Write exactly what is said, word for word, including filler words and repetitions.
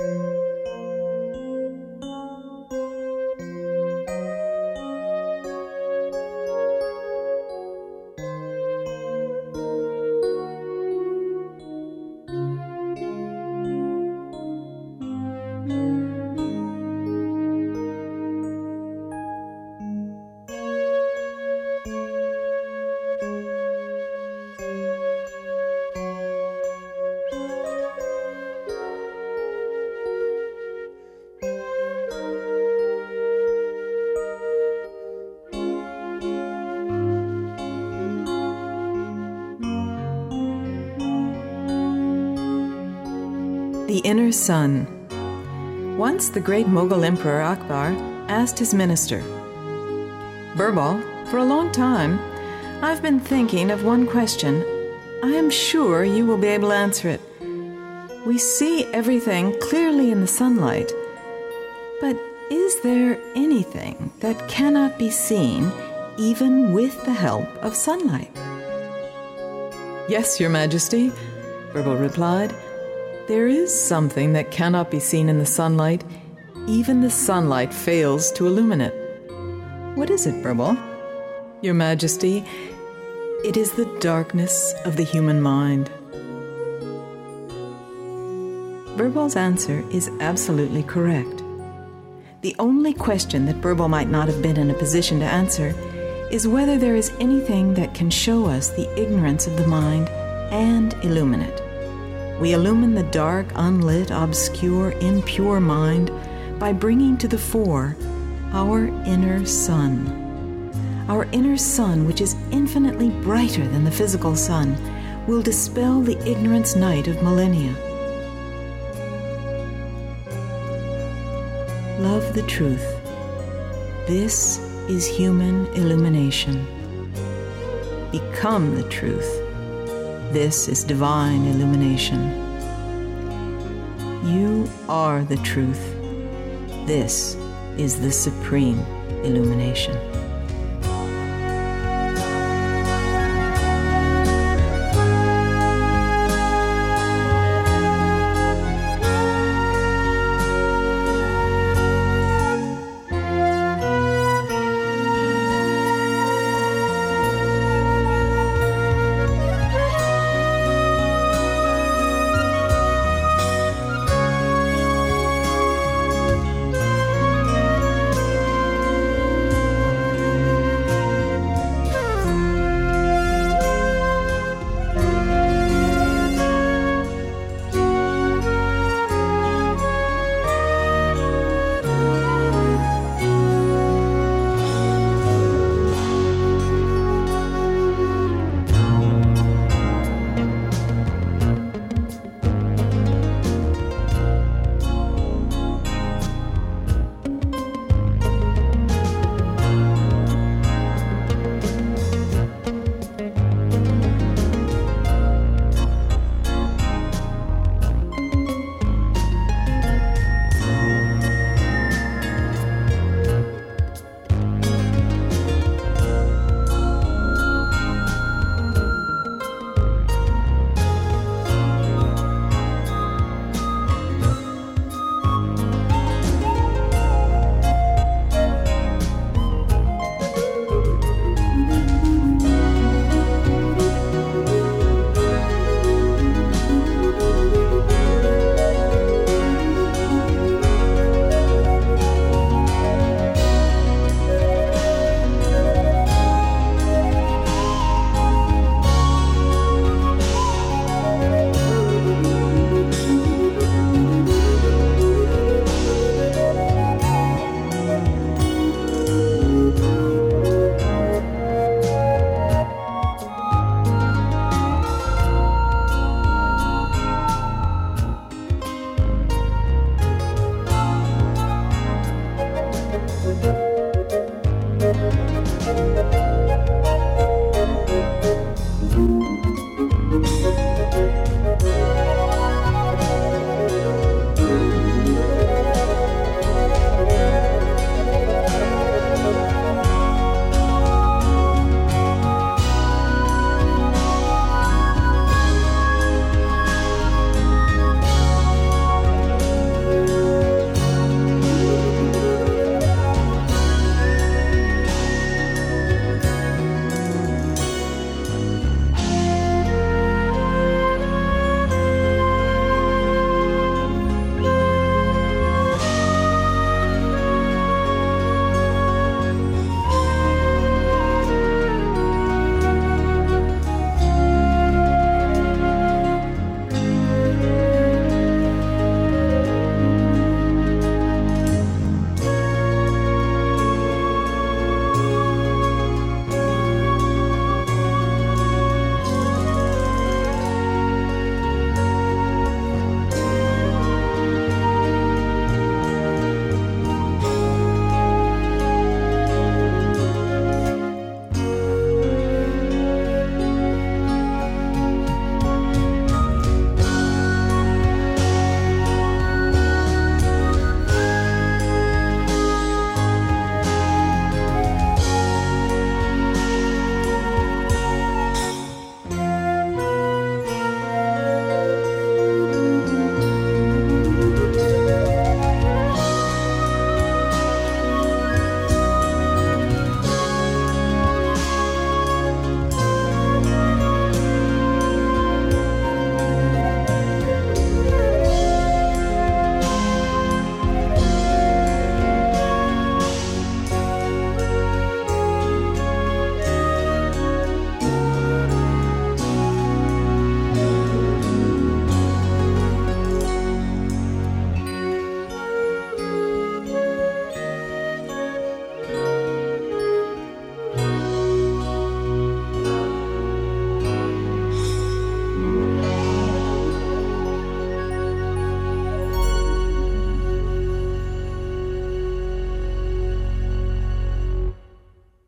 The Inner Sun. Once the great Mughal Emperor Akbar asked his minister, "Birbal, for a long time, I've been thinking of one question. I am sure you will be able to answer it. We see everything clearly in the sunlight, but is there anything that cannot be seen even with the help of sunlight?" "Yes, Your Majesty," Birbal replied. "There is something that cannot be seen in the sunlight. Even the sunlight fails to illumine it." "What is it, Birbal?" "Your Majesty, it is the darkness of the human mind." Birbal's answer is absolutely correct. The only question that Birbal might not have been in a position to answer is whether there is anything that can show us the ignorance of the mind and illumine it. We illumine the dark, unlit, obscure, impure mind by bringing to the fore our inner sun. Our inner sun, which is infinitely brighter than the physical sun, will dispel the ignorance night of millennia. Love the truth. This is human illumination. Become the truth. This is divine illumination. You are the truth. This is the supreme illumination.